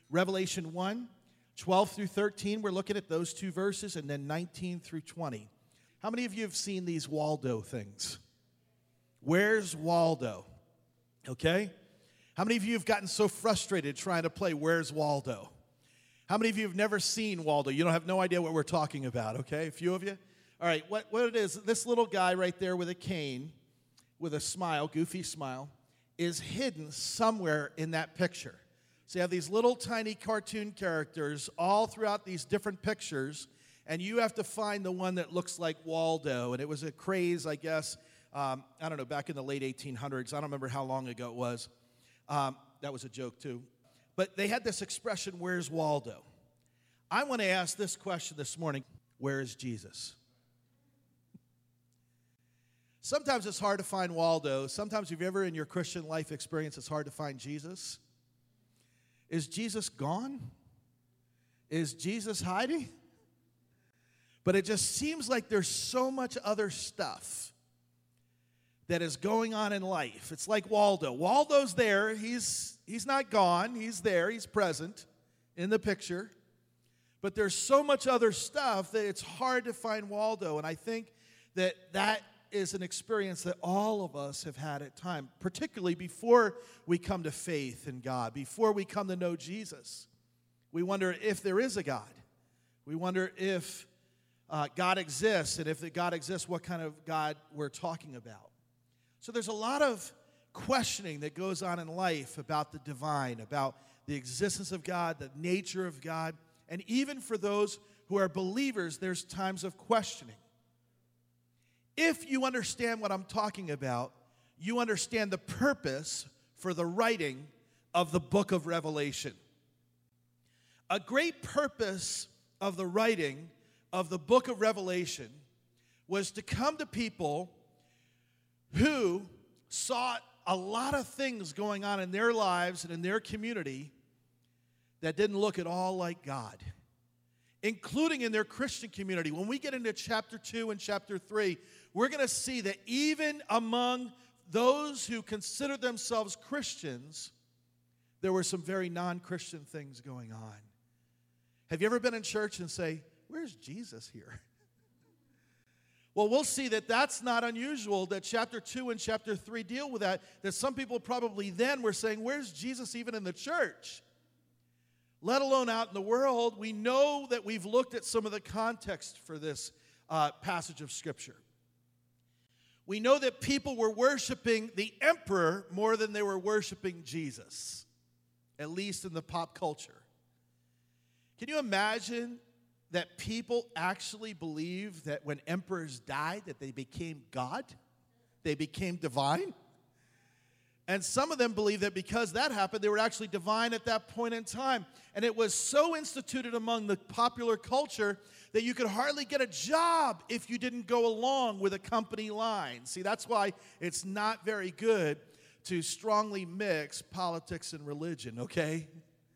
Revelation 1, 12 through 13, we're looking at those two verses, and then 19 through 20. How many of you have seen these Waldo things? Where's Waldo? Okay? How many of you have gotten so frustrated trying to play Where's Waldo? How many of you have never seen Waldo? You don't have no idea what we're talking about, okay? A few of you? All right, what it is, this little guy right there with a cane, with a smile, goofy smile, is hidden somewhere in that picture. So you have these little tiny cartoon characters all throughout these different pictures, and you have to find the one that looks like Waldo. And it was a craze, I guess, I don't know, back in the late 1800s. I don't remember how long ago it was. That was a joke, too. But they had this expression, where's Waldo? I want to ask this question this morning, where is Jesus? Sometimes it's hard to find Waldo. Sometimes if you've ever in your Christian life experience, it's hard to find Jesus. Is Jesus gone? Is Jesus hiding? But it just seems like there's so much other stuff that is going on in life. It's like Waldo. Waldo's there. He's not gone. He's there. He's present in the picture. But there's so much other stuff that it's hard to find Waldo. And I think that is an experience that all of us have had at times, particularly before we come to faith in God, before we come to know Jesus. We wonder if there is a God. We wonder if God exists, and if God exists, what kind of God we're talking about. So there's a lot of questioning that goes on in life about the divine, about the existence of God, the nature of God, and even for those who are believers, there's times of questioning. If you understand what I'm talking about, you understand the purpose for the writing of the book of Revelation. A great purpose of the writing of the book of Revelation was to come to people who saw a lot of things going on in their lives and in their community that didn't look at all like God, including in their Christian community. When we get into chapter 2 and chapter 3, we're going to see that even among those who consider themselves Christians, there were some very non-Christian things going on. Have you ever been in church and say, where's Jesus here? Well, we'll see that that's not unusual, that chapter 2 and chapter 3 deal with that some people probably then were saying, where's Jesus even in the church? Let alone out in the world. We know that we've looked at some of the context for this passage of Scripture. We know that people were worshiping the emperor more than they were worshiping Jesus, at least in the pop culture. Can you imagine that people actually believe that when emperors died that they became God? They became divine? And some of them believe that because that happened, they were actually divine at that point in time. And it was so instituted among the popular culture that you could hardly get a job if you didn't go along with a company line. See, that's why it's not very good to strongly mix politics and religion, okay?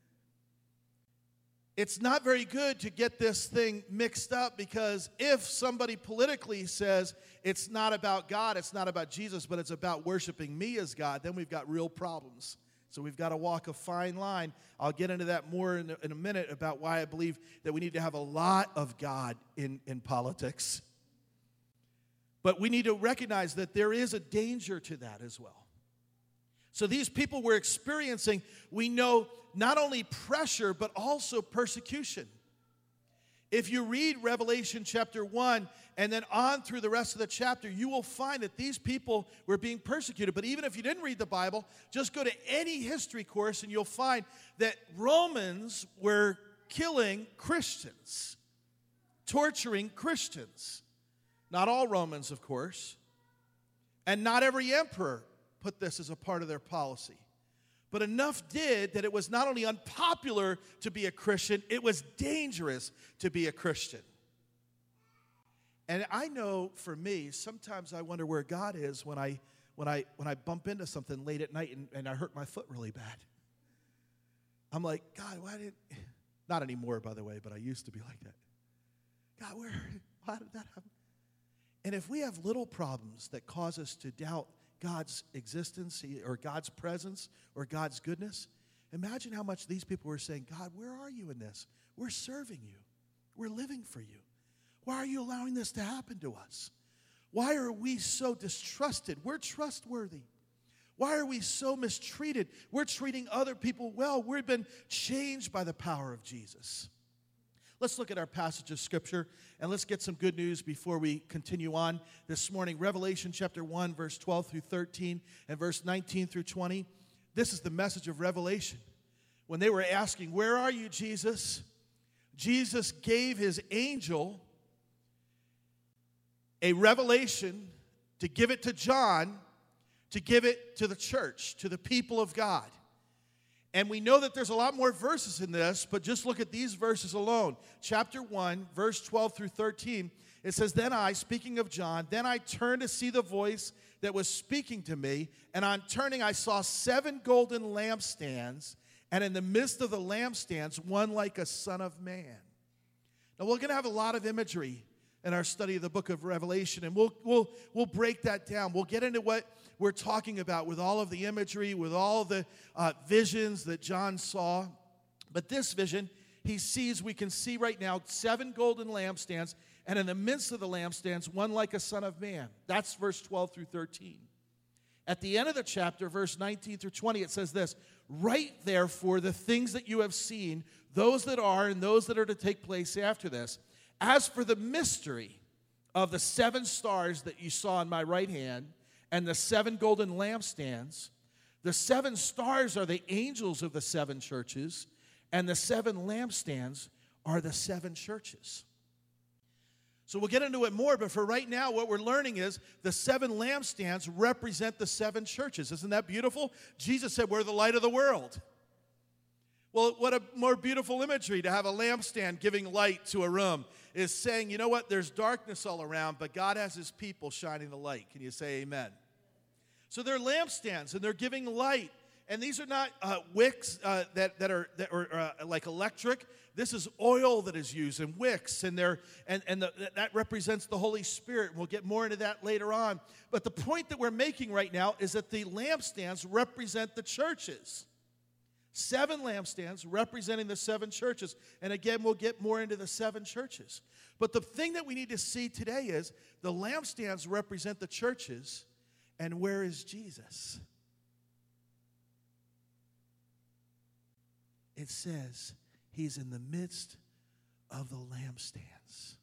It's not very good to get this thing mixed up, because if somebody politically says it's not about God, it's not about Jesus, but it's about worshiping me as God, then we've got real problems. So we've got to walk a fine line. I'll get into that more in a minute about why I believe that we need to have a lot of God in politics. But we need to recognize that there is a danger to that as well. So these people were experiencing, we know, not only pressure, but also persecution. If you read Revelation chapter 1 and then on through the rest of the chapter, you will find that these people were being persecuted. But even if you didn't read the Bible, just go to any history course and you'll find that Romans were killing Christians, torturing Christians. Not all Romans, of course. And not every emperor put this as a part of their policy. But enough did that it was not only unpopular to be a Christian, it was dangerous to be a Christian. And I know for me, sometimes I wonder where God is when I bump into something late at night and I hurt my foot really bad. I'm like, God, why did, not anymore, by the way, but I used to be like that. God, why did that happen? And if we have little problems that cause us to doubt God's existence or God's presence or God's goodness, Imagine how much these people were saying, God, where are you in this? We're serving you. We're living for you. Why are you allowing this to happen to us? Why are we so distrusted? We're trustworthy. Why are we so mistreated? We're treating other people well. We've been changed by the power of Jesus. Let's look at our passage of Scripture, and let's get some good news before we continue on this morning. Revelation chapter 1, verse 12 through 13, and verse 19 through 20. This is the message of Revelation. When they were asking, where are you, Jesus? Jesus gave his angel a revelation to give it to John, to give it to the church, to the people of God. And we know that there's a lot more verses in this, but just look at these verses alone. Chapter 1, verse 12 through 13, it says, Then I, speaking of John, then I turned to see the voice that was speaking to me, and on turning I saw 7 golden lampstands, and in the midst of the lampstands, one like a son of man. Now we're going to have a lot of imagery in our study of the book of Revelation, and we'll break that down. We'll get into what we're talking about with all of the imagery, with all the visions that John saw. But this vision, he sees, we can see right now, 7 golden lampstands, and in the midst of the lampstands, one like a son of man. That's verse 12 through 13. At the end of the chapter, verse 19 through 20, it says this, Write therefore the things that you have seen, those that are and those that are to take place after this. As for the mystery of the 7 stars that you saw in my right hand and the 7 golden lampstands, the 7 stars are the angels of the 7 churches, and the 7 lampstands are the 7 churches. So we'll get into it more, but for right now, what we're learning is the 7 lampstands represent the 7 churches. Isn't that beautiful? Jesus said, we're the light of the world. Well, what a more beautiful imagery to have a lampstand giving light to a room is saying, you know what, there's darkness all around, but God has his people shining the light. Can you say amen? So they're lampstands, and they're giving light. And these are not wicks that are like electric. This is oil that is used, and wicks, and that represents the Holy Spirit. We'll get more into that later on. But the point that we're making right now is that the lampstands represent the churches. 7 lampstands representing the 7 churches. And again, we'll get more into the 7 churches. But the thing that we need to see today is the lampstands represent the churches, and where is Jesus? It says he's in the midst of the lampstands.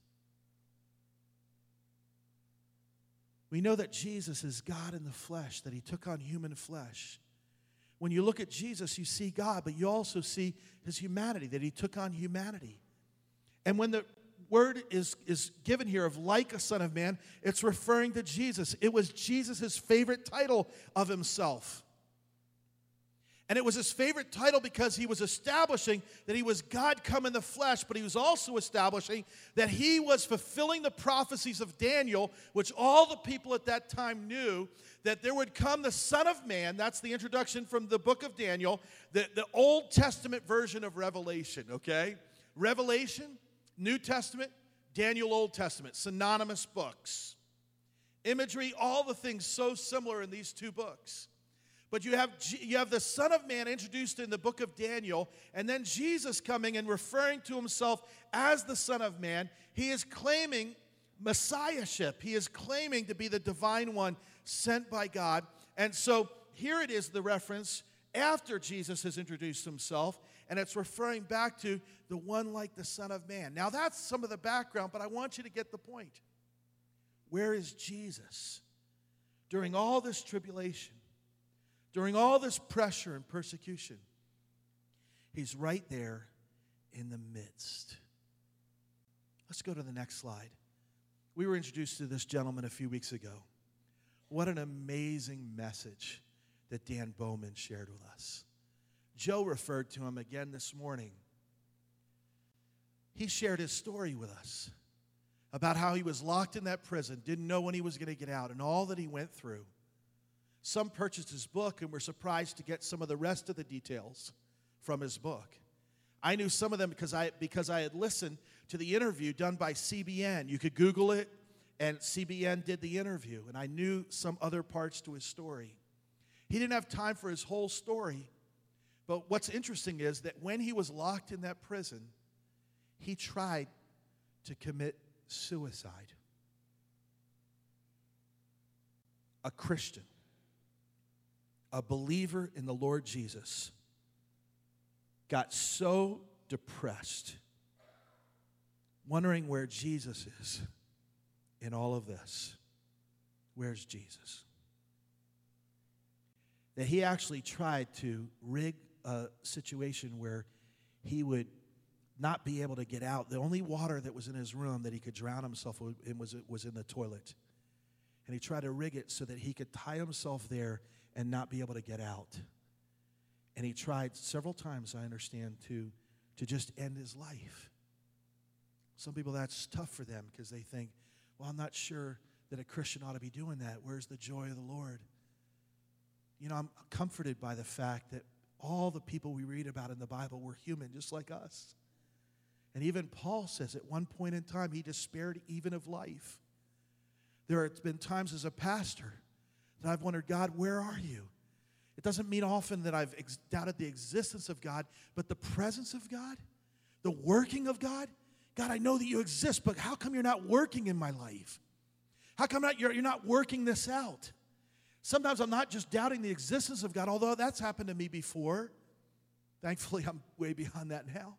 We know that Jesus is God in the flesh, that he took on human flesh. When you look at Jesus, you see God, but you also see his humanity, that he took on humanity. And when the word is given here of like a son of man, it's referring to Jesus. It was Jesus' favorite title of himself. And it was his favorite title because he was establishing that he was God come in the flesh, but he was also establishing that he was fulfilling the prophecies of Daniel, which all the people at that time knew, that there would come the Son of Man. That's the introduction from the book of Daniel, the Old Testament version of Revelation, okay? Revelation, New Testament, Daniel, Old Testament, synonymous books. Imagery, all the things so similar in these 2 books. But you have the Son of Man introduced in the book of Daniel, and then Jesus coming and referring to himself as the Son of Man. He is claiming messiahship. He is claiming to be the divine one sent by God. And so here it is, the reference after Jesus has introduced himself, and it's referring back to the one like the Son of Man. Now that's some of the background, but I want you to get the point. Where is Jesus during all this tribulation? During all this pressure and persecution, he's right there in the midst. Let's go to the next slide. We were introduced to this gentleman a few weeks ago. What an amazing message that Dan Bowman shared with us. Joe referred to him again this morning. He shared his story with us about how he was locked in that prison, didn't know when he was going to get out, and all that he went through. Some purchased his book and were surprised to get some of the rest of the details from his book. I knew some of them because I had listened to the interview done by CBN. You could Google it, and CBN did the interview, and I knew some other parts to his story. He didn't have time for his whole story, But what's interesting is that when he was locked in that prison, he tried to commit suicide. A Christian, a believer in the Lord Jesus, got so depressed, wondering where Jesus is in all of this. Where's Jesus? That he actually tried to rig a situation where he would not be able to get out. The only water that was in his room that he could drown himself in was in the toilet. And he tried to rig it so that he could tie himself there and not be able to get out. And he tried several times, I understand, to just end his life. Some people, that's tough for them because they think, well, I'm not sure that a Christian ought to be doing that. Where's the joy of the Lord? You know, I'm comforted by the fact that all the people we read about in the Bible were human, just like us. And even Paul says at one point in time, he despaired even of life. There have been times as a pastor that I've wondered, God, where are you? It doesn't mean often that I've doubted the existence of God, but the presence of God, the working of God. God, I know that you exist, but how come you're not working in my life? How come you're not working this out? Sometimes I'm not just doubting the existence of God, although that's happened to me before. Thankfully, I'm way beyond that now.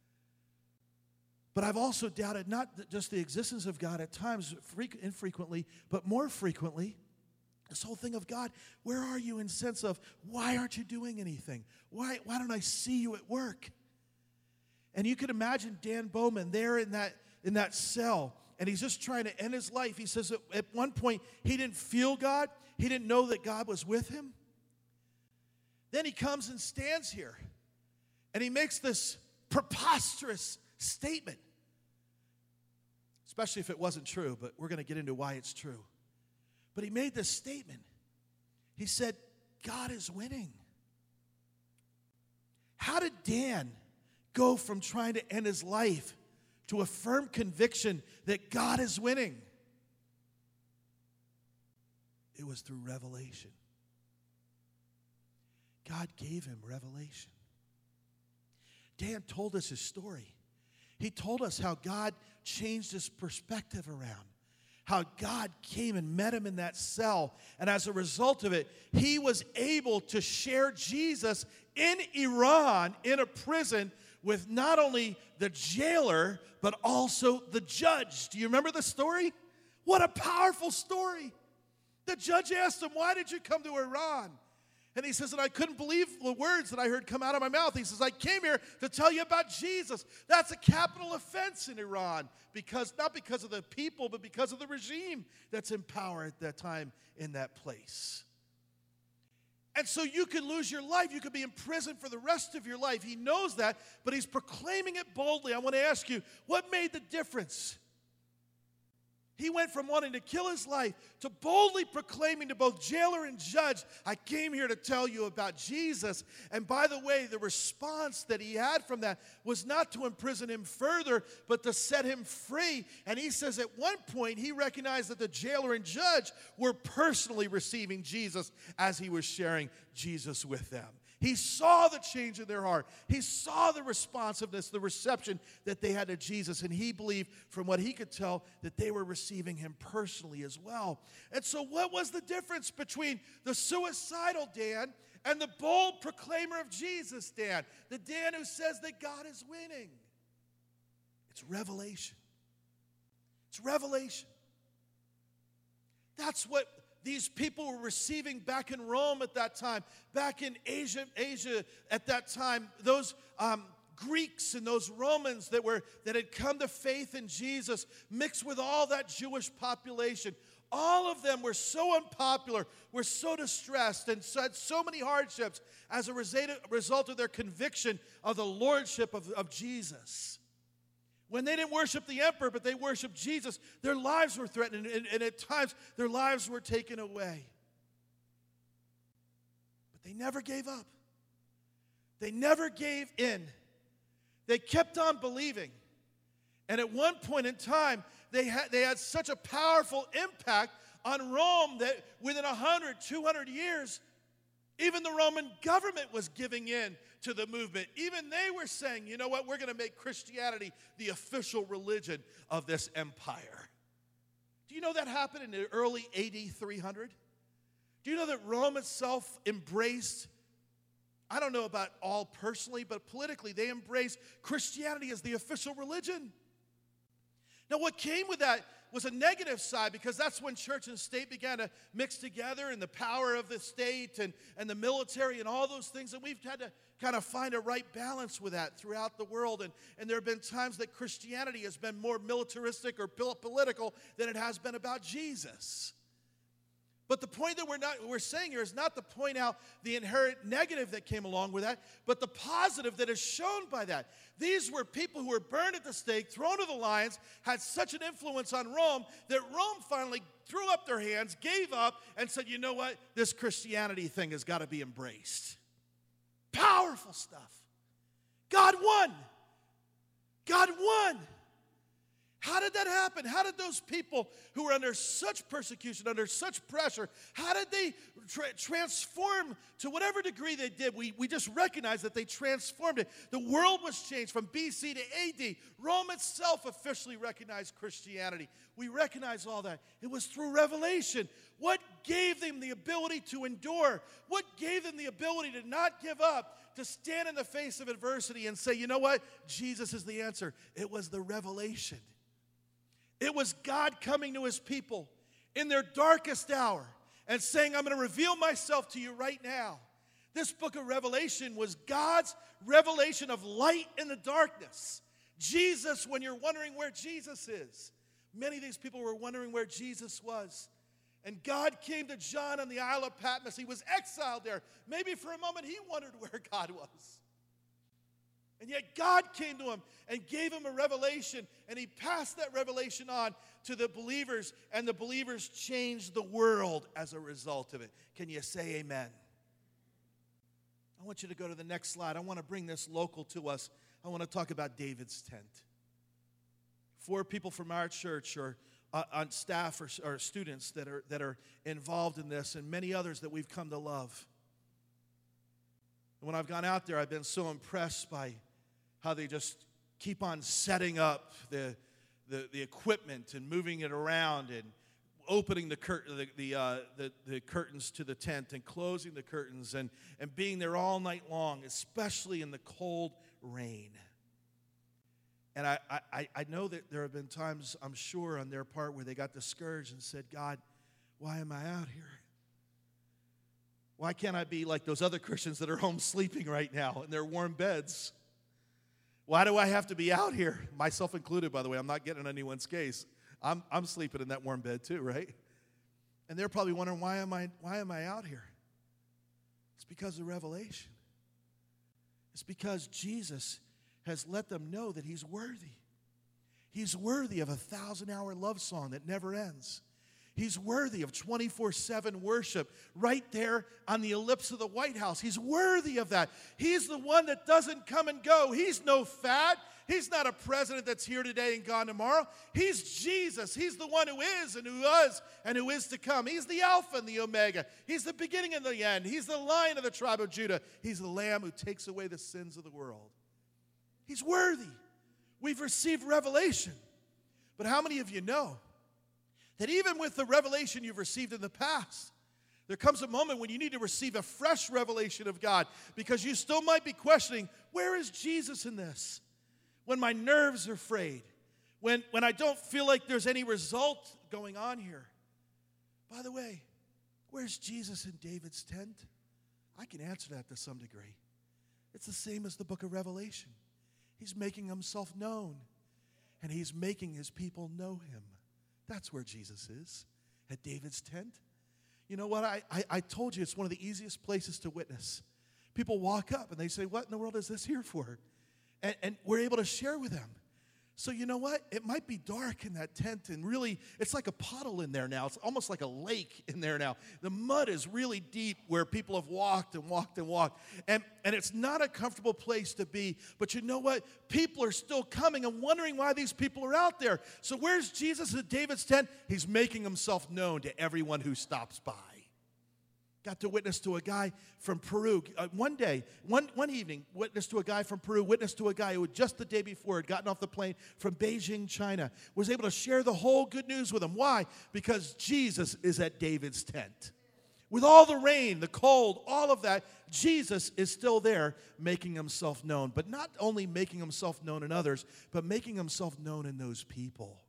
But I've also doubted not just the existence of God at times, infrequently, but more frequently, this whole thing of God, where are you in sense of, why aren't you doing anything? Why don't I see you at work? And you could imagine Dan Bowman there in that cell, and he's just trying to end his life. He says that at one point, he didn't feel God. He didn't know that God was with him. Then he comes and stands here, and he makes this preposterous statement, especially if it wasn't true, but we're going to get into why it's true. But he made this statement. He said, God is winning. How did Dan go from trying to end his life to a firm conviction that God is winning? It was through revelation. God gave him revelation. Dan told us his story. He told us how God changed his perspective around, how God came and met him in that cell, and as a result of it, he was able to share Jesus in Iran, in a prison, with not only the jailer, but also the judge. Do you remember the story? What a powerful story. The judge asked him, why did you come to Iran? And he says, and I couldn't believe the words that I heard come out of my mouth. He says, I came here to tell you about Jesus. That's a capital offense in Iran, not because of the people, but because of the regime that's in power at that time in that place. And so you could lose your life. You could be in prison for the rest of your life. He knows that, but he's proclaiming it boldly. I want to ask you, what made the difference? He went from wanting to kill his life to boldly proclaiming to both jailer and judge, I came here to tell you about Jesus. And by the way, the response that he had from that was not to imprison him further, but to set him free. And he says at one point, he recognized that the jailer and judge were personally receiving Jesus as he was sharing Jesus with them. He saw the change in their heart. He saw the responsiveness, the reception that they had to Jesus. And he believed, from what he could tell, that they were receiving him personally as well. And so what was the difference between the suicidal Dan and the bold proclaimer of Jesus Dan? The Dan who says that God is winning. It's revelation. It's revelation. That's what these people were receiving back in Rome at that time, back in Asia at that time. Those Greeks and those Romans that had come to faith in Jesus, mixed with all that Jewish population, all of them were so unpopular, were so distressed, and had so many hardships as a result of their conviction of the lordship of Jesus. When they didn't worship the emperor, but they worshiped Jesus, their lives were threatened, and at times their lives were taken away. But they never gave up. They never gave in. They kept on believing. And at one point in time, they had such a powerful impact on Rome that within 100, 200 years, Even the Roman government was giving in to the movement. Even they were saying, you know what, we're going to make Christianity the official religion of this empire. Do you know that happened in the early AD 300? Do you know that Rome itself embraced, I don't know about all personally, but politically, they embraced Christianity as the official religion? Now, what came with that was a negative side, because that's when church and state began to mix together, and the power of the state and the military and all those things. And we've had to kind of find a right balance with that throughout the world. And there have been times that Christianity has been more militaristic or political than it has been about Jesus. But the point that we're saying here is not to point out the inherent negative that came along with that, but the positive that is shown by that. These were people who were burned at the stake, thrown to the lions, had such an influence on Rome that Rome finally threw up their hands, gave up, and said, you know what? This Christianity thing has got to be embraced. Powerful stuff. God won. God won. How did that happen? How did those people who were under such persecution, under such pressure, how did they transform to whatever degree they did? We just recognize that they transformed it. The world was changed from BC to AD. Rome itself officially recognized Christianity. We recognize all that. It was through revelation. What gave them the ability to endure? What gave them the ability to not give up, to stand in the face of adversity and say, you know what? Jesus is the answer. It was the revelation. It was God coming to his people in their darkest hour and saying, I'm going to reveal myself to you right now. This book of Revelation was God's revelation of light in the darkness. Jesus, when you're wondering where Jesus is, many of these people were wondering where Jesus was. And God came to John on the Isle of Patmos. He was exiled there. Maybe for a moment he wondered where God was. And yet God came to him and gave him a revelation, and he passed that revelation on to the believers, and the believers changed the world as a result of it. Can you say amen? I want you to go to the next slide. I want to bring this local to us. I want to talk about David's tent. 4 people from our church or on staff or students that are involved in this, and many others that we've come to love. And when I've gone out there, I've been so impressed by how they just keep on setting up the equipment and moving it around and opening the curtains to the tent and closing the curtains and being there all night long, especially in the cold rain. And I know that there have been times, I'm sure, on their part where they got discouraged and said, God, why am I out here? Why can't I be like those other Christians that are home sleeping right now in their warm beds? Why do I have to be out here? Myself included, by the way. I'm not getting in anyone's case. I'm sleeping in that warm bed too, right? And they're probably wondering, why am I out here? It's because of revelation. It's because Jesus has let them know that he's worthy. He's worthy of a 1,000-hour love song that never ends. He's worthy of 24/7 worship right there on the ellipse of the White House. He's worthy of that. He's the one that doesn't come and go. He's no fad. He's not a president that's here today and gone tomorrow. He's Jesus. He's the one who is and who was and who is to come. He's the Alpha and the Omega. He's the beginning and the end. He's the Lion of the tribe of Judah. He's the Lamb who takes away the sins of the world. He's worthy. We've received revelation. But how many of you know that even with the revelation you've received in the past, there comes a moment when you need to receive a fresh revelation of God, because you still might be questioning, where is Jesus in this? When my nerves are frayed, when I don't feel like there's any result going on here. By the way, where's Jesus in David's tent? I can answer that to some degree. It's the same as the book of Revelation. He's making himself known, and he's making his people know him. That's where Jesus is, at David's tent. You know what? I told you it's one of the easiest places to witness. People walk up and they say, what in the world is this here for? And we're able to share with them. So you know what? It might be dark in that tent, and really, it's like a puddle in there now. It's almost like a lake in there now. The mud is really deep where people have walked and walked and walked. And it's not a comfortable place to be. But you know what? People are still coming and wondering why these people are out there. So where's Jesus at David's tent? He's making himself known to everyone who stops by. got to witness to a guy from Peru. One evening, witnessed to a guy from Peru, witnessed to a guy who just the day before had gotten off the plane from Beijing, China, was able to share the whole good news with him. Why? Because Jesus is at David's tent. With all the rain, the cold, all of that, Jesus is still there making himself known. But not only making himself known in others, but making himself known in those people.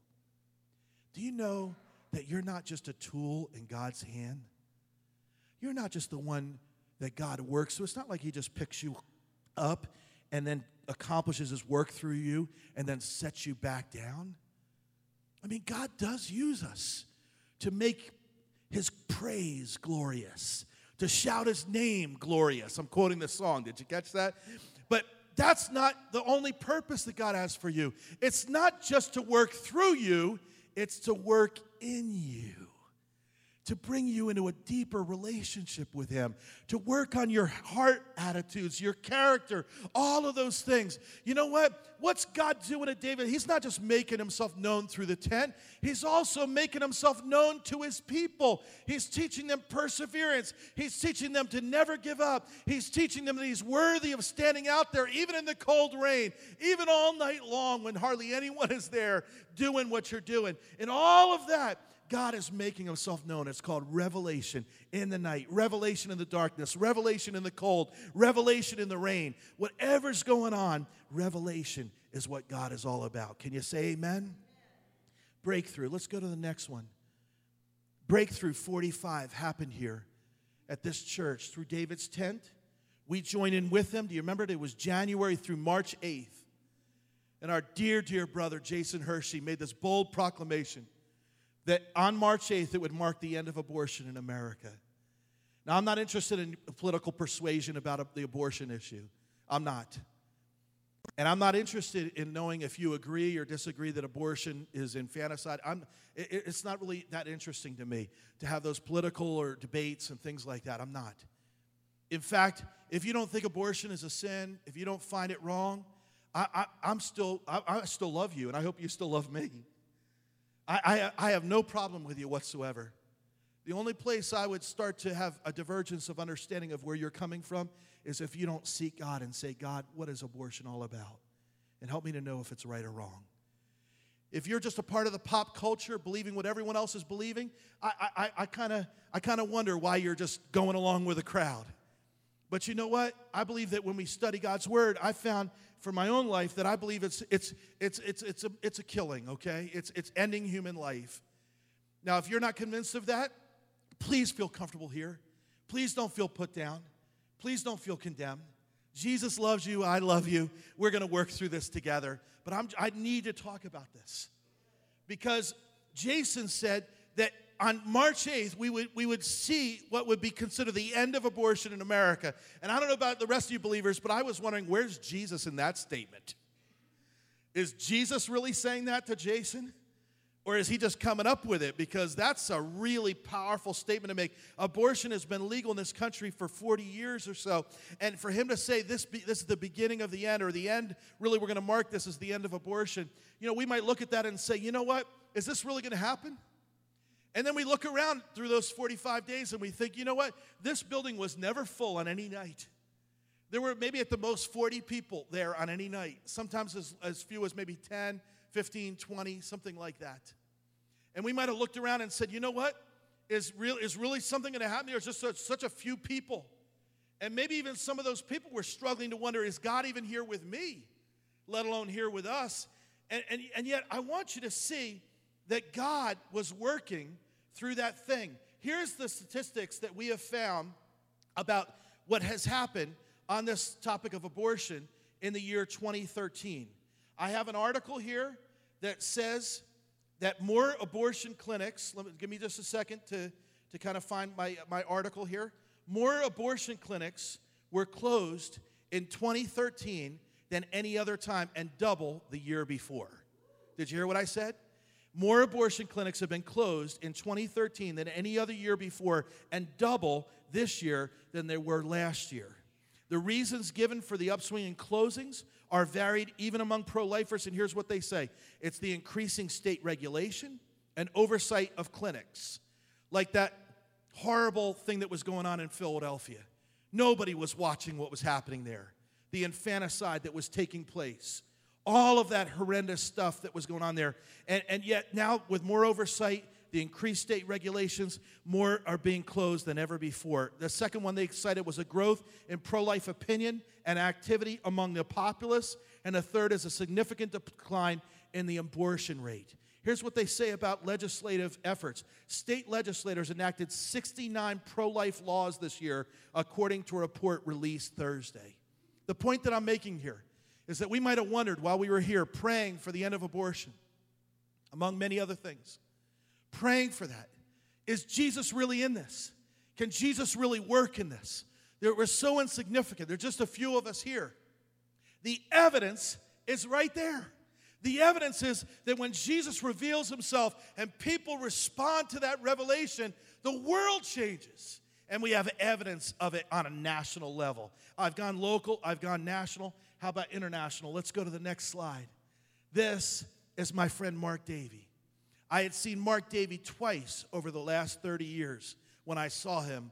Do you know that you're not just a tool in God's hand? You're not just the one that God works through. It's not like he just picks you up and then accomplishes his work through you and then sets you back down. I mean, God does use us to make his praise glorious, to shout his name glorious. I'm quoting this song. Did you catch that? But that's not the only purpose that God has for you. It's not just to work through you, it's to work in you, to bring you into a deeper relationship with him, to work on your heart attitudes, your character, all of those things. You know what? What's God doing at David? He's not just making himself known through the tent. He's also making himself known to his people. He's teaching them perseverance. He's teaching them to never give up. He's teaching them that he's worthy of standing out there, even in the cold rain, even all night long when hardly anyone is there doing what you're doing. And all of that, God is making himself known. It's called revelation in the night, revelation in the darkness, revelation in the cold, revelation in the rain. Whatever's going on, revelation is what God is all about. Can you say amen? Breakthrough. Let's go to the next one. Breakthrough 45 happened here at this church through David's tent. We joined in with them. Do you remember? It was January through March 8th. And our dear, dear brother, Jason Hershey, made this bold proclamation that on March 8th, it would mark the end of abortion in America. Now, I'm not interested in political persuasion about the abortion issue. I'm not. And I'm not interested in knowing if you agree or disagree that abortion is infanticide. It's not really that interesting to me to have those political or debates and things like that. I'm not. In fact, if you don't think abortion is a sin, if you don't find it wrong, I still love you, and I hope you still love me. I have no problem with you whatsoever. The only place I would start to have a divergence of understanding of where you're coming from is if you don't seek God and say, God, what is abortion all about? And help me to know if it's right or wrong. If you're just a part of the pop culture, believing what everyone else is believing, I kind of wonder why you're just going along with the crowd. But you know what? I believe that when we study God's word, I found for my own life that I believe it's a killing, okay? It's ending human life. Now, if you're not convinced of that, please feel comfortable here. Please don't feel put down. Please don't feel condemned. Jesus loves you. I love you. We're going to work through this together. But I need to talk about this because Jason said that on March 8th, we would see what would be considered the end of abortion in America. And I don't know about the rest of you believers, but I was wondering, where's Jesus in that statement? Is Jesus really saying that to Jason? Or is he just coming up with it? Because that's a really powerful statement to make. Abortion has been legal in this country for 40 years or so. And for him to say this is the beginning of the end, or the end, really we're going to mark this as the end of abortion, we might look at that and say, you know what? Is this really going to happen? And then we look around through those 45 days and we think, you know what? This building was never full on any night. There were maybe at the most 40 people there on any night. Sometimes as few as maybe 10, 15, 20, something like that. And we might have looked around and said, you know what? Is really something going to happen? There's just such a few people. And maybe even some of those people were struggling to wonder, is God even here with me? Let alone here with us. And yet I want you to see that God was working through that thing. Here's the statistics that we have found about what has happened on this topic of abortion in the year 2013. I have an article here that says that more abortion clinics, give me just a second to kind of find my article here. More abortion clinics were closed in 2013 than any other time and double the year before. Did you hear what I said? More abortion clinics have been closed in 2013 than any other year before and double this year than they were last year. The reasons given for the upswing in closings are varied even among pro-lifers, and here's what they say. It's the increasing state regulation and oversight of clinics. Like that horrible thing that was going on in Philadelphia. Nobody was watching what was happening there. The infanticide that was taking place. All of that horrendous stuff that was going on there. And yet now with more oversight, the increased state regulations, more are being closed than ever before. The second one they cited was a growth in pro-life opinion and activity among the populace. And the third is a significant decline in the abortion rate. Here's what they say about legislative efforts. State legislators enacted 69 pro-life laws this year, according to a report released Thursday. The point that I'm making here is that we might have wondered while we were here praying for the end of abortion, among many other things, praying for that. Is Jesus really in this? Can Jesus really work in this? We're so insignificant. There's just a few of us here. The evidence is right there. The evidence is that when Jesus reveals himself and people respond to that revelation, the world changes. And we have evidence of it on a national level. I've gone local, I've gone national. How about international? Let's go to the next slide. This is my friend Mark Davey. I had seen Mark Davey twice over the last 30 years when I saw him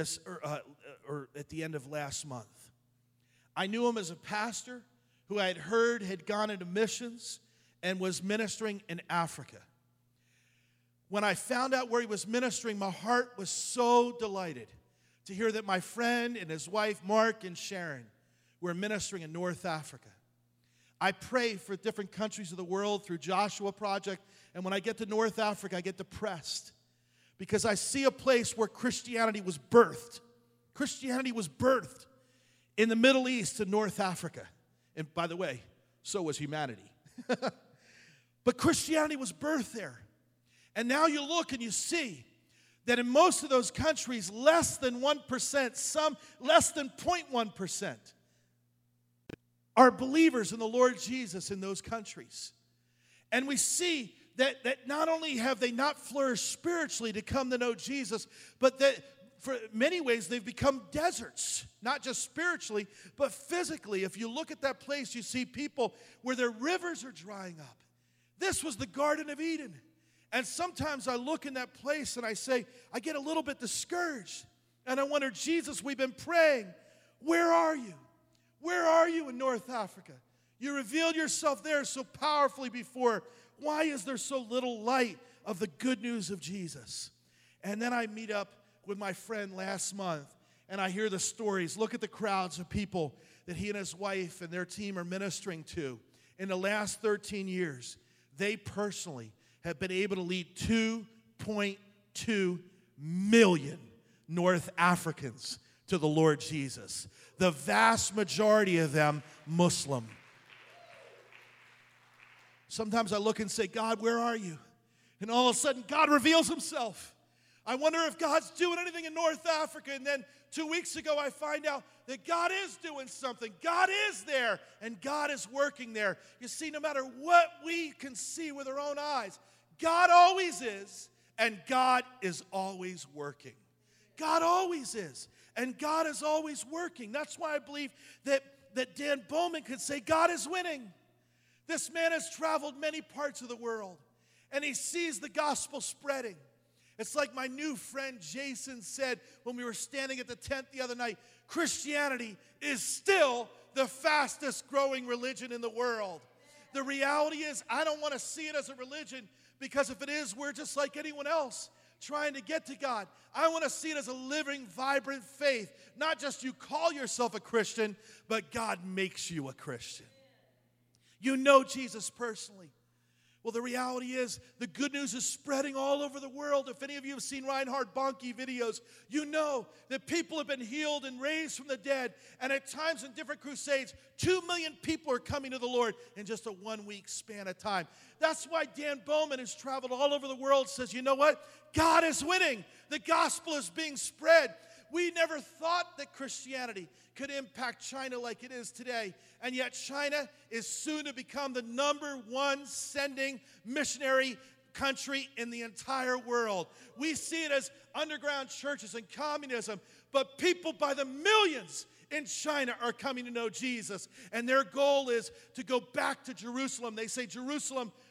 or at the end of last month. I knew him as a pastor who I had heard had gone into missions and was ministering in Africa. When I found out where he was ministering, my heart was so delighted to hear that my friend and his wife, Mark and Sharon, were ministering in North Africa. I pray for different countries of the world through Joshua Project, and when I get to North Africa, I get depressed because I see a place where Christianity was birthed. Christianity was birthed in the Middle East and North Africa. And by the way, so was humanity. But Christianity was birthed there. And now you look and you see that in most of those countries, less than 1%, some less than 0.1%, are believers in the Lord Jesus in those countries. And we see that not only have they not flourished spiritually to come to know Jesus, but that for many ways they've become deserts, not just spiritually, but physically. If you look at that place, you see people where their rivers are drying up. This was the Garden of Eden. And sometimes I look in that place and I say, I get a little bit discouraged. And I wonder, Jesus, we've been praying. Where are you? Where are you in North Africa? You revealed yourself there so powerfully before. Why is there so little light of the good news of Jesus? And then I meet up with my friend last month, and I hear the stories. Look at the crowds of people that he and his wife and their team are ministering to. In the last 13 years, they personally have been able to lead 2.2 million North Africans to the Lord Jesus. The vast majority of them Muslim. Sometimes I look and say, God, where are you? And all of a sudden, God reveals himself. I wonder if God's doing anything in North Africa. And then 2 weeks ago, I find out that God is doing something. God is there, and God is working there. You see, no matter what we can see with our own eyes, God always is, and God is always working. God always is, and God is always working. That's why I believe that Dan Bowman could say, God is winning. This man has traveled many parts of the world, and he sees the gospel spreading. It's like my new friend Jason said when we were standing at the tent the other night, Christianity is still the fastest growing religion in the world. The reality is, I don't want to see it as a religion, because if it is, we're just like anyone else trying to get to God. I want to see it as a living, vibrant faith. Not just you call yourself a Christian, but God makes you a Christian. You know Jesus personally. Well, the reality is the good news is spreading all over the world. If any of you have seen Reinhard Bonnke videos, you know that people have been healed and raised from the dead. And at times in different crusades, 2 million people are coming to the Lord in just a 1 week span of time. That's why Dan Bowman has traveled all over the world, says, you know what? God is winning. The gospel is being spread. We never thought that Christianity could impact China like it is today. And yet China is soon to become the #1 sending missionary country in the entire world. We see it as underground churches and communism, but people by the millions in China are coming to know Jesus. And their goal is to go back to Jerusalem. They say Jerusalem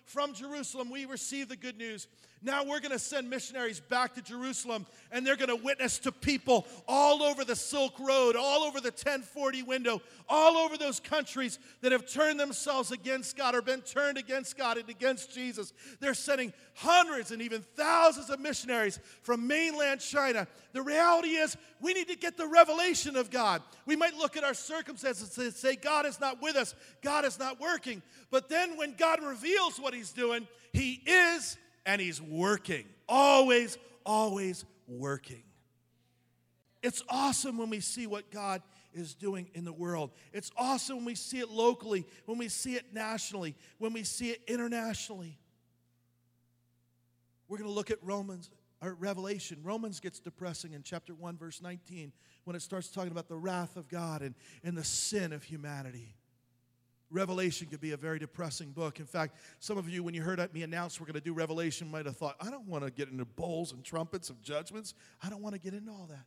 from Jerusalem, we received the good news. Now we're going to send missionaries back to Jerusalem, and they're going to witness to people all over the Silk Road, all over the 1040 window, all over those countries that have turned themselves against God or been turned against God and against Jesus. They're sending hundreds and even thousands of missionaries from mainland China. The reality is we need to get the revelation of God. We might look at our circumstances and say, God is not with us, God is not working. But then when God reveals what he's doing, he is and he's working. Always, always working. It's awesome when we see what God is doing in the world. It's awesome when we see it locally, when we see it nationally, when we see it internationally. We're going to look at Revelation. Romans gets depressing in chapter 1, verse 19, when it starts talking about the wrath of God and the sin of humanity. Revelation could be a very depressing book. In fact, some of you, when you heard me announce we're going to do Revelation, might have thought, I don't want to get into bowls and trumpets of judgments. I don't want to get into all that.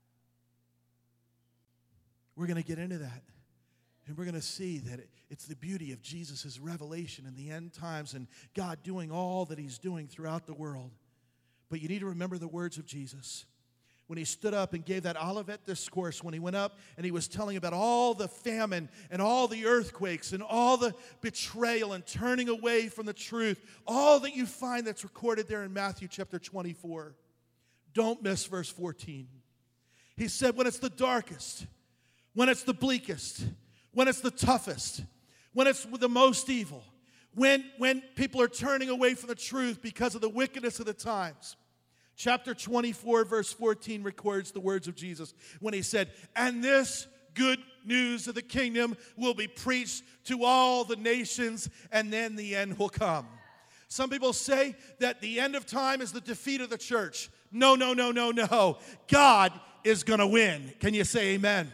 We're going to get into that. And we're going to see that it's the beauty of Jesus' revelation in the end times and God doing all that he's doing throughout the world. But you need to remember the words of Jesus. When he stood up and gave that Olivet discourse, when he went up and he was telling about all the famine and all the earthquakes and all the betrayal and turning away from the truth, all that you find that's recorded there in Matthew chapter 24. Don't miss verse 14. He said, when it's the darkest, when it's the bleakest, when it's the toughest, when it's the most evil, when people are turning away from the truth because of the wickedness of the times. Chapter 24, verse 14 records the words of Jesus when he said, and this good news of the kingdom will be preached to all the nations, and then the end will come. Some people say that the end of time is the defeat of the church. No, no, no, no, no. God is going to win. Can you say amen?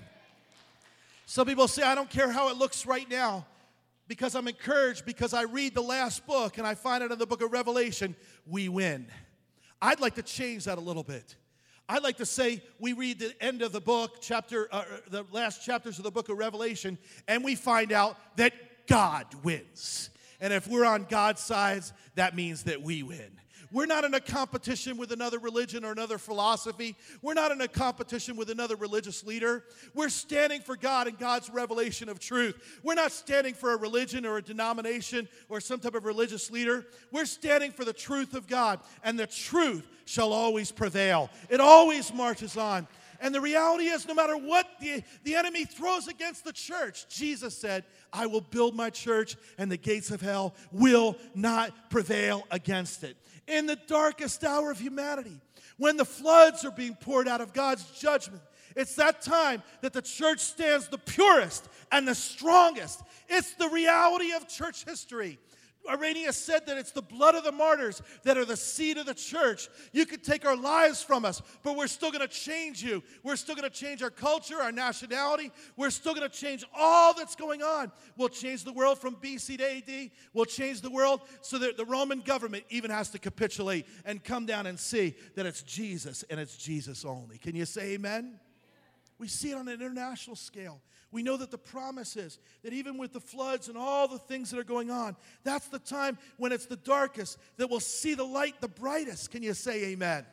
Some people say, I don't care how it looks right now, because I'm encouraged because I read the last book and I find it in the book of Revelation, we win. I'd like to change that a little bit. I'd like to say we read the end of the book, the last chapters of the book of Revelation, and we find out that God wins. And if we're on God's side, that means that we win. We're not in a competition with another religion or another philosophy. We're not in a competition with another religious leader. We're standing for God and God's revelation of truth. We're not standing for a religion or a denomination or some type of religious leader. We're standing for the truth of God, and the truth shall always prevail. It always marches on. And the reality is, no matter what the enemy throws against the church, Jesus said, I will build my church, and the gates of hell will not prevail against it. In the darkest hour of humanity, when the floods are being poured out of God's judgment, it's that time that the church stands the purest and the strongest. It's the reality of church history. Irenaeus said that it's the blood of the martyrs that are the seed of the church. You could take our lives from us, but we're still going to change you. We're still going to change our culture, our nationality. We're still going to change all that's going on. We'll change the world from BC to AD. We'll change the world so that the Roman government even has to capitulate and come down and see that it's Jesus and it's Jesus only. Can you say amen? We see it on an international scale. We know that the promise is that even with the floods and all the things that are going on, that's the time when it's the darkest that we'll see the light the brightest. Can you say amen?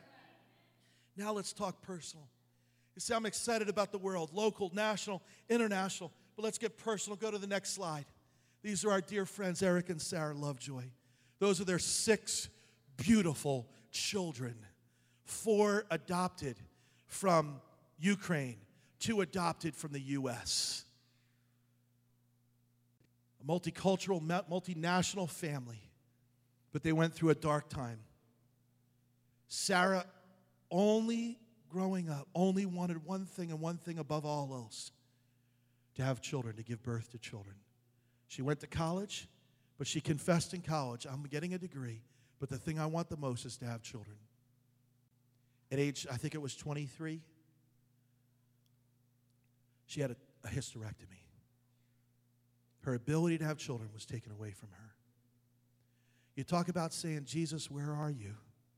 Now let's talk personal. You see, I'm excited about the world, local, national, international. But let's get personal. Go to the next slide. These are our dear friends, Eric and Sarah Lovejoy. Those are their 6 beautiful children. 4 adopted from Ukraine. 2 adopted from the U.S. A multicultural, multinational family, but they went through a dark time. Sarah, only growing up, only wanted one thing and one thing above all else, to have children, to give birth to children. She went to college, but she confessed in college, I'm getting a degree, but the thing I want the most is to have children. At age, I think it was 23, she had a hysterectomy. Her ability to have children was taken away from her. You talk about saying, Jesus, where are you?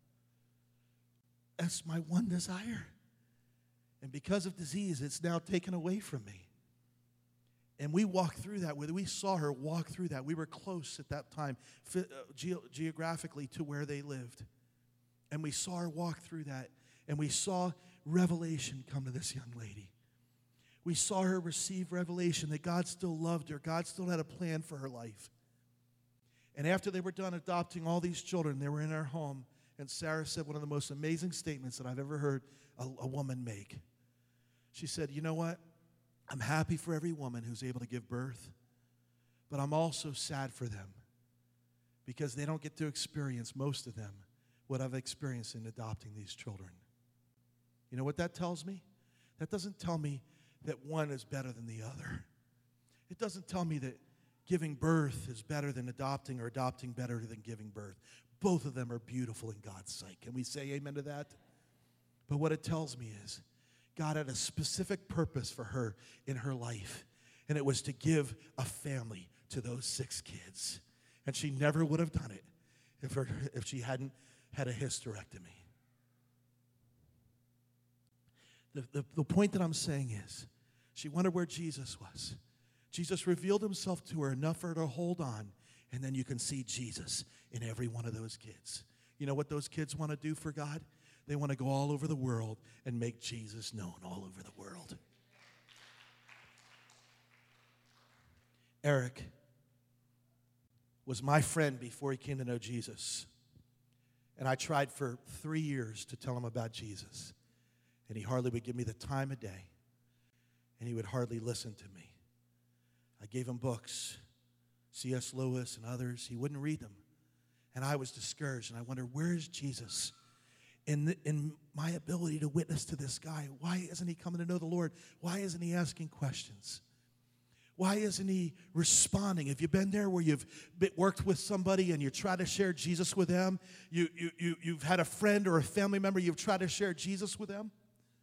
That's my one desire. And because of disease, it's now taken away from me. And we walked through that. We saw her walk through that. We were close at that time, geographically, to where they lived. And we saw her walk through that. And we saw revelation come to this young lady. We saw her receive revelation that God still loved her. God still had a plan for her life. And after they were done adopting all these children, they were in our home. And Sarah said one of the most amazing statements that I've ever heard a woman make. She said, you know what? I'm happy for every woman who's able to give birth, but I'm also sad for them because they don't get to experience, most of them, what I've experienced in adopting these children. You know what that tells me? That doesn't tell me that one is better than the other. It doesn't tell me that giving birth is better than adopting or adopting better than giving birth. Both of them are beautiful in God's sight. Can we say amen to that? But what it tells me is God had a specific purpose for her in her life, and it was to give a family to those 6 kids. And she never would have done it if she hadn't had a hysterectomy. The point that I'm saying is, she wondered where Jesus was. Jesus revealed himself to her enough for her to hold on, and then you can see Jesus in every one of those kids. You know what those kids want to do for God? They want to go all over the world and make Jesus known all over the world. Eric was my friend before he came to know Jesus. And I tried for 3 years to tell him about Jesus. And he hardly would give me the time of day. And he would hardly listen to me. I gave him books, C.S. Lewis and others. He wouldn't read them. And I was discouraged. And I wondered, where is Jesus in my ability to witness to this guy? Why isn't he coming to know the Lord? Why isn't he asking questions? Why isn't he responding? Have you been there where you've worked with somebody and you try to share Jesus with them? You've had a friend or a family member, you've tried to share Jesus with them?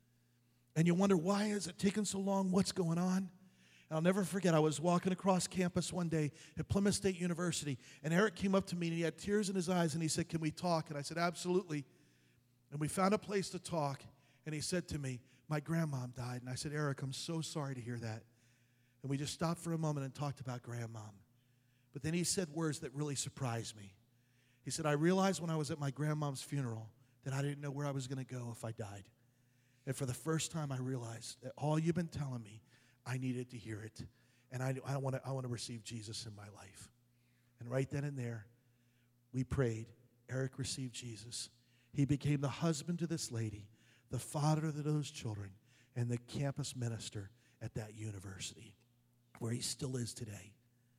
And you wonder, why is it taking so long? What's going on? I'll never forget, I was walking across campus one day at Plymouth State University, and Eric came up to me, and he had tears in his eyes, and he said, can we talk? And I said, absolutely. And we found a place to talk, and he said to me, my grandmom died. And I said, Eric, I'm so sorry to hear that. And we just stopped for a moment and talked about grandmom. But then he said words that really surprised me. He said, I realized when I was at my grandmom's funeral that I didn't know where I was going to go if I died. And for the first time, I realized that all you've been telling me, I needed to hear it. And I want to receive Jesus in my life. And right then and there, we prayed. Eric received Jesus. He became the husband to this lady, the father to those children, and the campus minister at that university, where he still is today.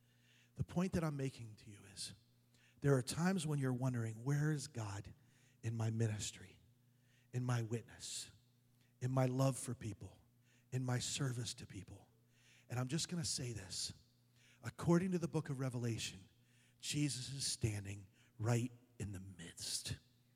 The point that I'm making to you is, there are times when you're wondering, where is God in my ministry, in my witness, in my love for people, in my service to people? And I'm just going to say this. According to the book of Revelation, Jesus is standing right in the midst.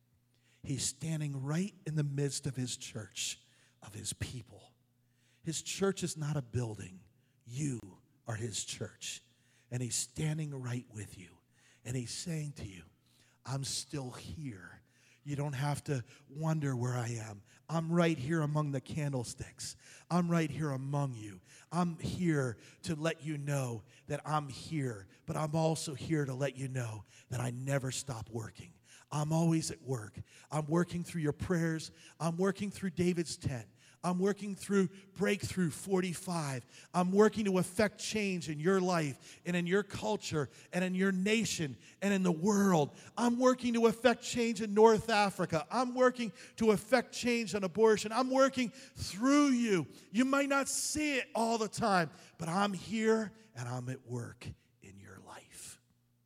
He's standing right in the midst of his church, of his people. His church is not a building. You are his church. And he's standing right with you. And he's saying to you, I'm still here. You don't have to wonder where I am. I'm right here among the candlesticks. I'm right here among you. I'm here to let you know that I'm here. But I'm also here to let you know that I never stop working. I'm always at work. I'm working through your prayers. I'm working through David's tent. I'm working through Breakthrough 45. I'm working to affect change in your life and in your culture and in your nation and in the world. I'm working to affect change in North Africa. I'm working to affect change on abortion. I'm working through you. You might not see it all the time, but I'm here and I'm at work in your life.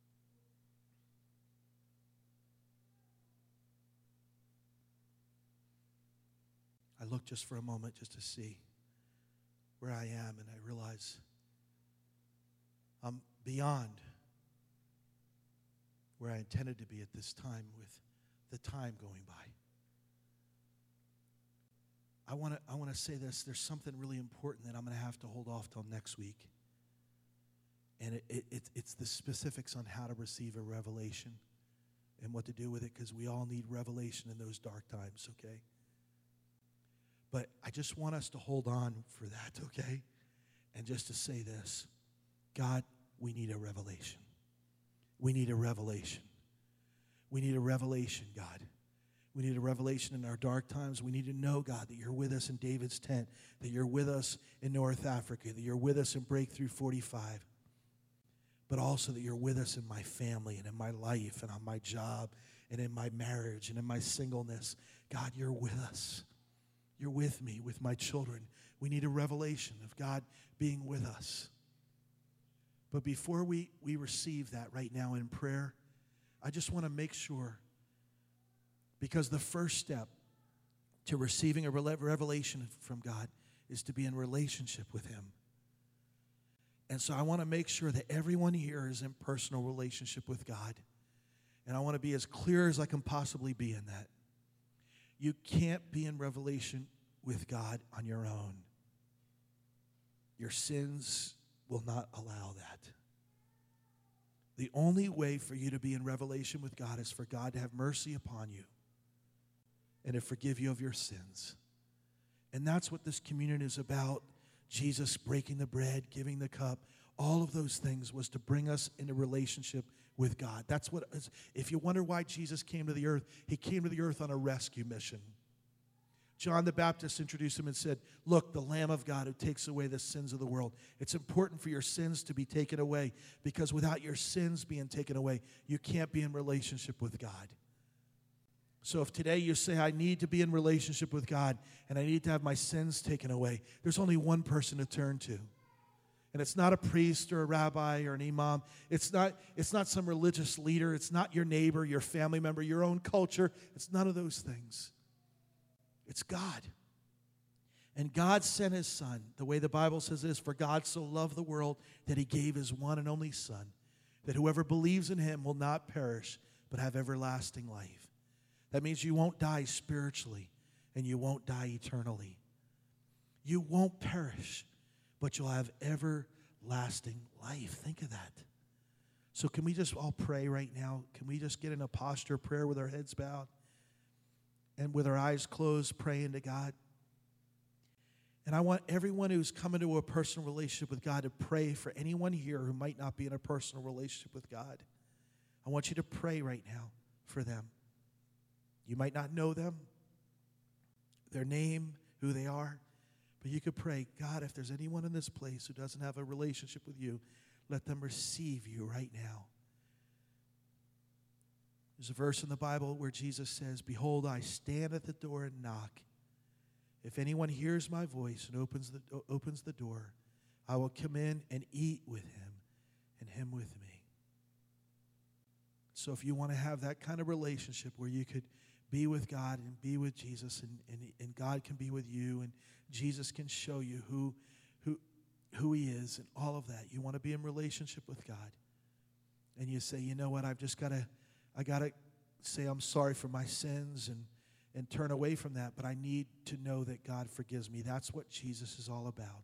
I look just for a moment just to see where I am, and I realize I'm beyond where I intended to be at this time with the time going by. I want to say this. There's something really important that I'm going to have to hold off till next week. And it's the specifics on how to receive a revelation and what to do with it, because we all need revelation in those dark times, okay? But I just want us to hold on for that, okay? and just to say this, God, we need a revelation. We need a revelation. We need a revelation, God. We need a revelation in our dark times. We need to know, God, that you're with us in David's tent, that you're with us in North Africa, that you're with us in Breakthrough 45, but also that you're with us in my family and in my life and on my job and in my marriage and in my singleness. God, you're with us. You're with me, with my children. We need a revelation of God being with us. But before we receive that right now in prayer, I just want to make sure, because the first step to receiving a revelation from God is to be in relationship with him. And so I want to make sure that everyone here is in personal relationship with God. And I want to be as clear as I can possibly be in that. You can't be in revelation with God on your own. Your sins will not allow that. The only way for you to be in revelation with God is for God to have mercy upon you and to forgive you of your sins. And that's what this communion is about. Jesus breaking the bread, giving the cup, all of those things was to bring us into relationship with God. That's what, if you wonder why Jesus came to the earth, he came to the earth on a rescue mission. John the Baptist introduced him and said, look, the Lamb of God who takes away the sins of the world. It's important for your sins to be taken away, because without your sins being taken away, you can't be in relationship with God. So if today you say, I need to be in relationship with God and I need to have my sins taken away, there's only one person to turn to. And it's not a priest or a rabbi or an imam. It's not some religious leader. It's not your neighbor, your family member, your own culture. It's none of those things. It's God. And God sent his Son. The way the Bible says it is, for God so loved the world that he gave his one and only Son, that whoever believes in him will not perish but have everlasting life. That means you won't die spiritually and you won't die eternally. You won't perish, but you'll have everlasting life. Think of that. So can we just all pray right now? Can we just get in a posture of prayer with our heads bowed and with our eyes closed, praying to God? And I want everyone who's come into a personal relationship with God to pray for anyone here who might not be in a personal relationship with God. I want you to pray right now for them. You might not know them, their name, who they are, but you could pray, God, if there's anyone in this place who doesn't have a relationship with you, let them receive you right now. There's a verse in the Bible where Jesus says, behold, I stand at the door and knock. If anyone hears my voice and opens the door, I will come in and eat with him and him with me. So if you want to have that kind of relationship where you could be with God and be with Jesus, and God can be with you, and Jesus can show you who he is and all of that. You want to be in relationship with God. And you say, you know what, I got to say I'm sorry for my sins and turn away from that, but I need to know that God forgives me. That's what Jesus is all about.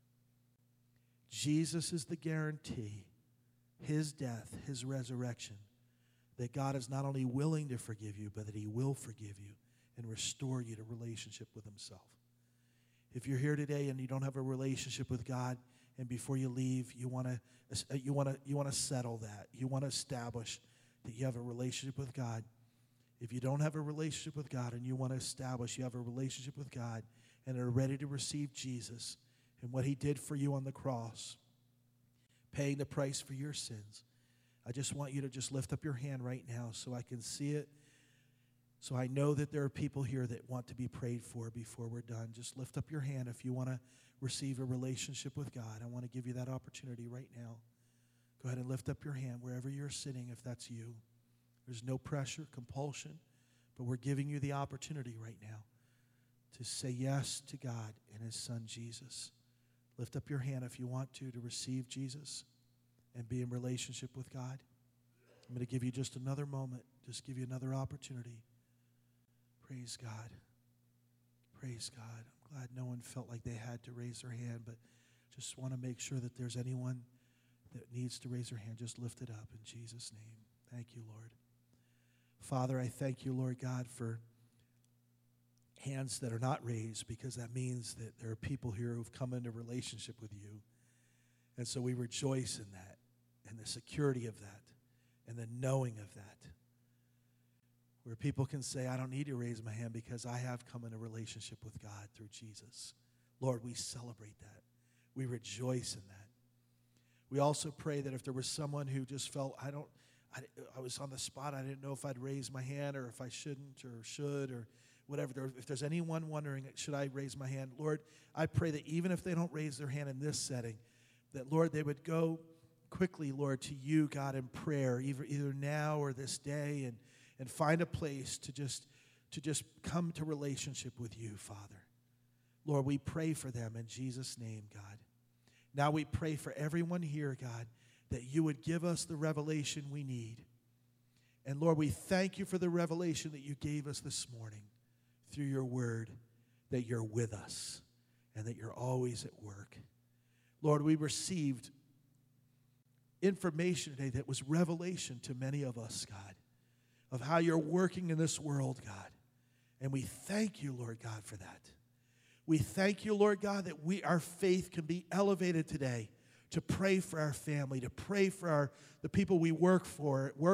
Jesus is the guarantee, his death, his resurrection, that God is not only willing to forgive you, but that he will forgive you and restore you to relationship with himself. If you're here today and you don't have a relationship with God, and before you leave, you want to settle that. You want to establish that you have a relationship with God. If you don't have a relationship with God and you want to establish you have a relationship with God and are ready to receive Jesus and what he did for you on the cross, paying the price for your sins, I just want you to just lift up your hand right now so I can see it. So I know that there are people here that want to be prayed for before we're done. Just lift up your hand if you want to receive a relationship with God. I want to give you that opportunity right now. Go ahead and lift up your hand wherever you're sitting if that's you. There's no pressure, compulsion, but we're giving you the opportunity right now to say yes to God and his Son Jesus. Lift up your hand if you want to receive Jesus and be in relationship with God. I'm going to give you just another moment, just give you another opportunity. Praise God. Praise God. I'm glad no one felt like they had to raise their hand, but just want to make sure that there's anyone that needs to raise their hand. Just lift it up in Jesus' name. Thank you, Lord. Father, I thank you, Lord God, for hands that are not raised, because that means that there are people here who've come into relationship with you. And so we rejoice in that, and the security of that, and the knowing of that. Where people can say, I don't need to raise my hand because I have come in a relationship with God through Jesus. Lord, we celebrate that. We rejoice in that. We also pray that if there was someone who just felt, I was on the spot, I didn't know if I'd raise my hand or if I shouldn't or should or whatever. If there's anyone wondering, should I raise my hand? Lord, I pray that even if they don't raise their hand in this setting, that, Lord, they would go quickly, Lord, to you, God, in prayer, either now or this day, and find a place to just come to relationship with you, Father. Lord, we pray for them in Jesus' name, God. Now we pray for everyone here, God, that you would give us the revelation we need. And Lord, we thank you for the revelation that you gave us this morning through your word, that you're with us and that you're always at work. Lord, we received information today that was revelation to many of us, God, of how you're working in this world, God. And we thank you, Lord God, for that. We thank you, Lord God, that our faith can be elevated today to pray for our family, to pray for the people we work for and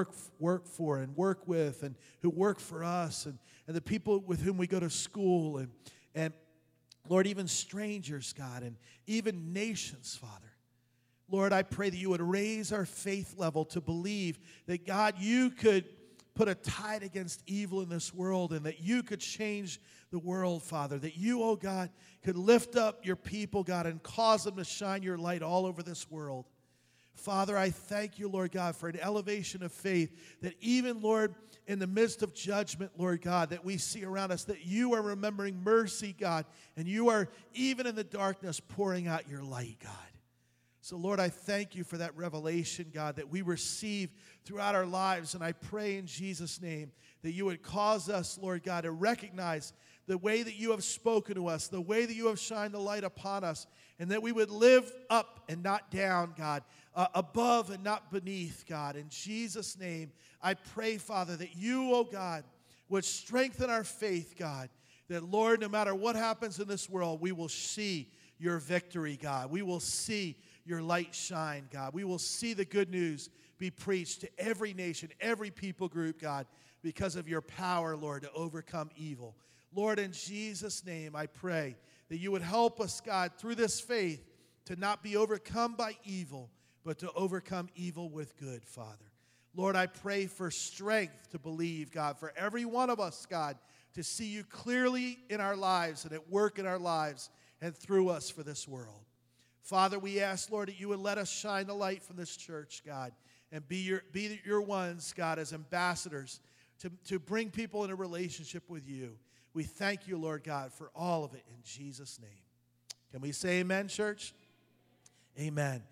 work with and who work for us and the people with whom we go to school and Lord, even strangers, God, and even nations, Father. Lord, I pray that you would raise our faith level to believe that, God, you could put a tide against evil in this world and that you could change the world, Father, that you, oh God, could lift up your people, God, and cause them to shine your light all over this world. Father, I thank you, Lord God, for an elevation of faith that even, Lord, in the midst of judgment, Lord God, that we see around us, that you are remembering mercy, God, and you are, even in the darkness, pouring out your light, God. So, Lord, I thank you for that revelation, God, that we receive throughout our lives, and I pray in Jesus' name that you would cause us, Lord God, to recognize the way that you have spoken to us, the way that you have shined the light upon us, and that we would live up and not down, God, above and not beneath, God. In Jesus' name, I pray, Father, that you, oh God, would strengthen our faith, God, that, Lord, no matter what happens in this world, we will see your victory, God. We will see your light shine, God. We will see the good news be preached to every nation, every people group, God, because of your power, Lord, to overcome evil. Lord, in Jesus' name, I pray that you would help us, God, through this faith to not be overcome by evil, but to overcome evil with good, Father. Lord, I pray for strength to believe, God, for every one of us, God, to see you clearly in our lives and at work in our lives and through us for this world. Father, we ask, Lord, that you would let us shine the light from this church, God, and be your ones, God, as ambassadors to bring people in a relationship with you. We thank you, Lord God, for all of it in Jesus' name. Can we say amen, church? Amen.